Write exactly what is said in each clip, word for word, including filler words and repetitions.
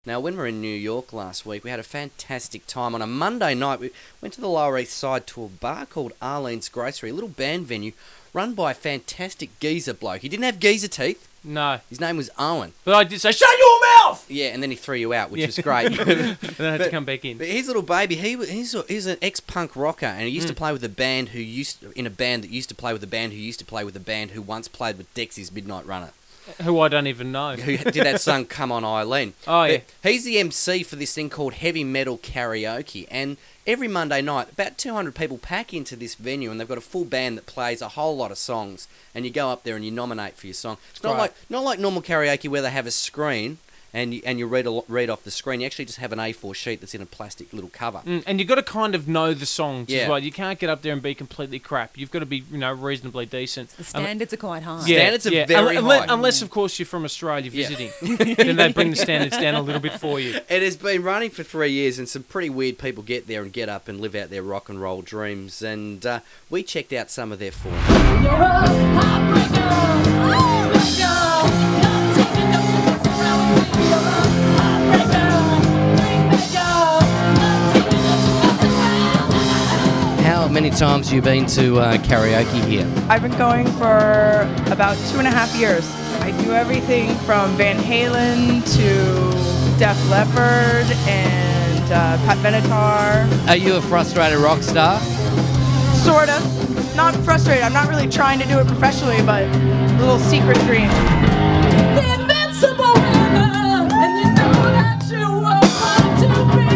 Now, when we were in New York last week, we had a fantastic time. On a Monday night, we went to the Lower East Side to a bar called Arlene's Grocery, a little band venue run by a fantastic geezer bloke. He didn't have geezer teeth. No. His name was Owen. But I did say, shut your mouth! Yeah, and then he threw you out, which Yeah. was great. And then I had to come back in. But his little baby, he wa- he's, a, he's an ex-punk rocker, and he used to Mm. play with a band who used in a band that used to play with a band who used to play with a band who once played with Dexy's Midnight Runner. Who I don't even know. Who did that song Come On Eileen. Oh, yeah. But he's the M C for this thing called Heavy Metal Karaoke, and every Monday night about two hundred people pack into this venue, and they've got a full band that plays a whole lot of songs, and you go up there and you nominate for your song. It's not Right. like not like normal karaoke where they have a screen and you, and you read a, lo- read off the screen. You actually just have an A four sheet that's in a plastic little cover. Mm, and you've got to kind of know the songs Yeah. as well. You can't get up there and be completely crap. You've got to be, you know, reasonably decent. The standards are quite high. Yeah. Standards are very unless, high. Unless, of course, you're from Australia Yeah. visiting. Then they bring the standards down a little bit for you. It has been running for three years, and some pretty weird people get there and get up and live out their rock and roll dreams. And uh, we checked out some of their form. You're a heartbreaker. Heartbreaker. Not taking no chances around with me. You're a heartbreaker. Dreammaker. Not taking no chances around. How many times have you been to uh, karaoke here? I've been going for about two and a half years. I do everything from Van Halen to Def Leppard and uh, Pat Benatar. Are you a frustrated rock star? Sort of. Not frustrated. I'm not really trying to do it professionally, but a little secret dream. The invincible winner, and you know that you were born to be.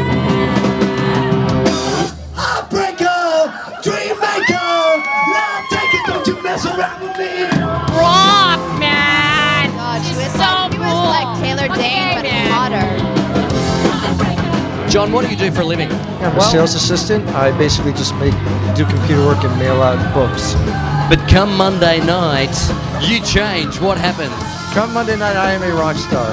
Heartbreaker, dreammaker, now take it, don't you mess around with me. Rock, man! God, she She's was so like, she was cool. like Taylor Dane, but man. hotter. John, what do you do for a living? I'm a sales assistant. I basically just make do computer work and mail out books. But come Monday night, you change. What happens? Come Monday night, I am a rock star.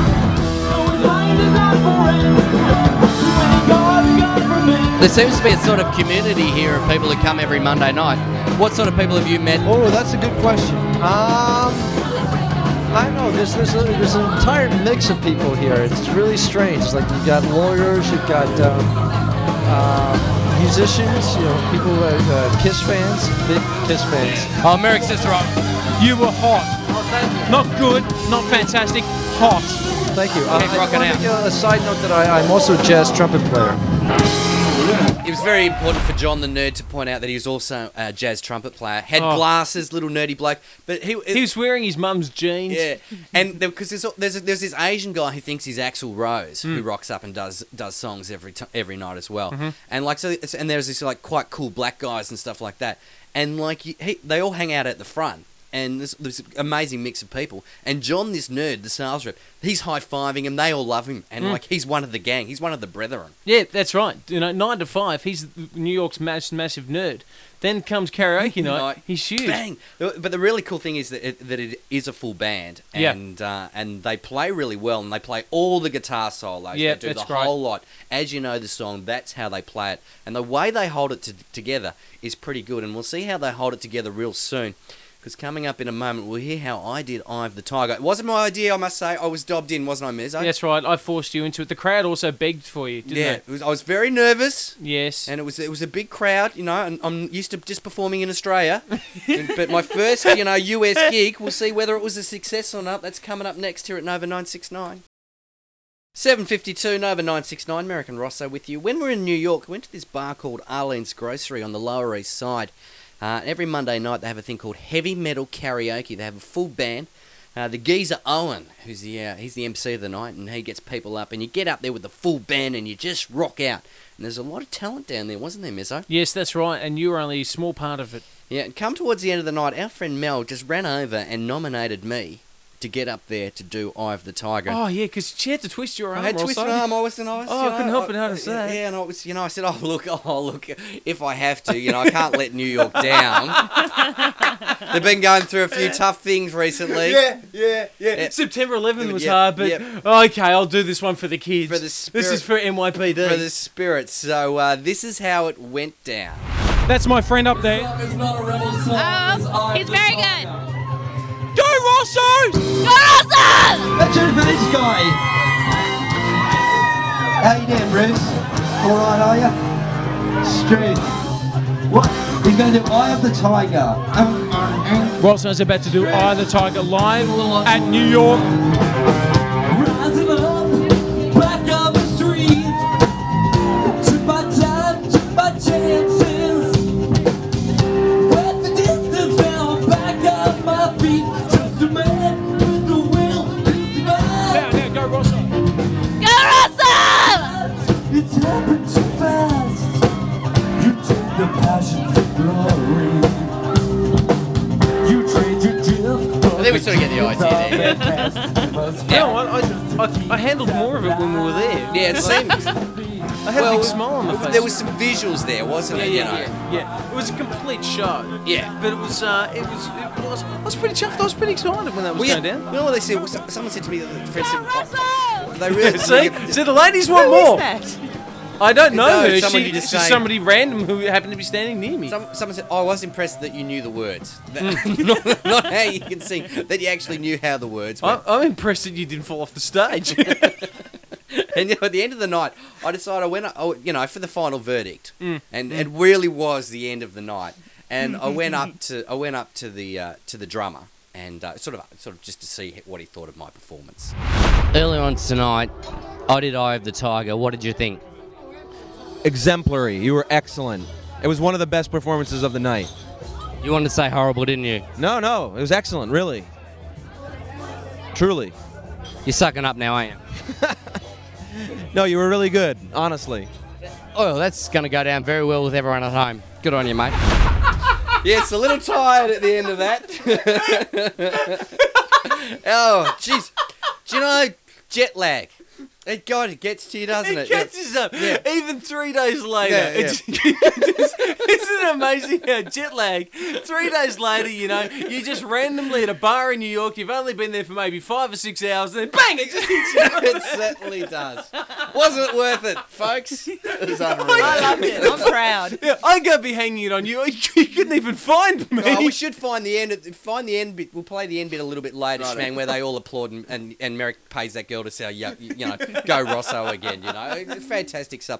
There seems to be a sort of community here of people who come every Monday night. What sort of people have you met? Oh, that's a good question. Um, I don't know. There's there's, a, there's an entire mix of people here. It's really strange. It's like you've got lawyers, you've got um, uh, musicians, you know, people who are uh, Kiss fans, big Kiss fans. Oh, Merrick Cicero. You were hot. Oh, thank you. Not good, not fantastic, hot. Thank you. Uh, Keep I rocking want to out. make a, a side note that I, I'm also a jazz trumpet player. It was very important for John the Nerd to point out that he was also a jazz trumpet player. Had Oh. glasses, little nerdy bloke. But he, He was wearing his mum's jeans. yeah, and because there's there's, a, there's this Asian guy who thinks he's Axl Rose, Hmm. who rocks up and does does songs every t- every night as well. Mm-hmm. And like so, and there's this like quite cool black guys and stuff like that. And like you, he, they all hang out at the front. And there's this amazing mix of people. And John, this nerd, the sales rep, he's high-fiving him. They all love him. And, Mm. like, he's one of the gang. He's one of the brethren. Yeah, that's right. You know, nine to five, he's New York's mass, massive nerd. Then comes karaoke night, Night. he's huge. Bang! But the really cool thing is that it, that it is a full band. Yeah. And uh, and they play really well. And they play all the guitar solos. Yeah, they do that's the great. whole lot. As you know the song, that's how they play it. And the way they hold it to, together is pretty good. And we'll see how they hold it together real soon. Because coming up in a moment, we'll hear how I did Eye of the Tiger. It wasn't my idea, I must say. I was dobbed in, wasn't I, Mezzo? That's right, I forced you into it. The crowd also begged for you, didn't Yeah, they? it was, I was very nervous. Yes. And it was it was a big crowd, you know, and I'm used to just performing in Australia. And- but my first, you know, U S gig, we'll see whether it was a success or not. That's coming up next here at Nova nine six nine. seven fifty-two, Nova nine six nine, American Rosso with you. When we were in New York, we went to this bar called Arlene's Grocery on the Lower East Side. Uh, every Monday night they have a thing called Heavy Metal Karaoke. They have a full band. Uh, the geezer Owen, who's the uh, he's the M C of the night, and he gets people up, and you get up there with the full band, and you just rock out. And there's a lot of talent down there, wasn't there, Mizzo? Yes, that's right, and you were only a small part of it. Yeah, and come towards the end of the night, our friend Mel just ran over and nominated me to get up there to do Eye of the Tiger. Oh, yeah, because she had to twist your arm. I had to twist also. my arm. I was, and I was. Oh, you I couldn't know, help but notice yeah, that. Yeah, and I was, you know, I said, "Oh look, oh look, if I have to, you know, I can't let New York down." They've been going through a few tough things recently. Yeah, yeah, yeah. Yeah. September eleventh was Yeah, hard, but yeah. okay, I'll do this one for the kids. For the This spirit- is for N Y P D. For the spirit. So uh, this is how it went down. That's my friend up there. It's not a rebel song. Oh, he's very good. Go Rosso! Go Rosso! That's your face guy. How you doing, Bruce? All right, are you? Stu. What? He's going to do Eye of the Tiger. Um, um, um. Wilson's about to do Eye of the Tiger live at New York. Rising up, back up the street. Took my time, took my chances. But the distance now, back up my feet. Just a man with the will to survive. Now, now, go Rosso. Go Russell! It's happened too fast. You take the passion for glory. You trade your drift. I think we sort of get the idea there. Yeah, I, I, I, I handled more of it when we were there. Yeah, it seemed. I had a big smile on my face. There was some visuals there, wasn't yeah, it? yeah, you know? yeah, yeah. It was a complete show. Yeah. But it was, uh, it was, it was. I was pretty chuffed. I was pretty excited when that was Well, yeah, going you down. know what they said? Someone said to me, the friend said, Russell! oh, they really. See, see, the ladies want more. I don't know No, her. somebody She, just it's just saying- somebody random who happened to be standing near me. Some, someone said, oh, I was impressed that you knew the words. That, not, not how you can sing, that you actually knew how the words I, were. I'm impressed that you didn't fall off the stage. And you know, at the end of the night, I decided I went, up, oh, you know, for the final verdict, Mm. and it really was the end of the night. And I went up to, I went up to the, uh, to the drummer, and uh, sort of, sort of just to see what he thought of my performance. Early on tonight, I did Eye of the Tiger. What did you think? Exemplary. You were excellent. It was one of the best performances of the night. You wanted to say horrible, didn't you? No, no, it was excellent, really. Truly. You're sucking up now, aren't you? No, you were really good, honestly. Oh, that's going to go down very well with everyone at home. Good on you, mate. Yes, a little tired at the end of that. Oh, jeez. Do you know jet lag? It, God, it gets to you, doesn't it? It catches up. Yeah. Even three days later. Yeah, yeah. It's, it's, isn't it amazing how jet lag, three days later, you know, you're just randomly at a bar in New York, you've only been there for maybe five or six hours, and then bang, it just hits you. It certainly does. Wasn't it worth it, folks? It was unreal. I loved it. I'm proud. Yeah, I'm going to be hanging it on you. You couldn't even find me. Oh, we should find the end. Find the end bit. We'll play the end bit a little bit later, Schmang, where they all applaud and, and, and Merrick pays that girl to say, you, you know, go Rosso again. You know, fantastic stuff.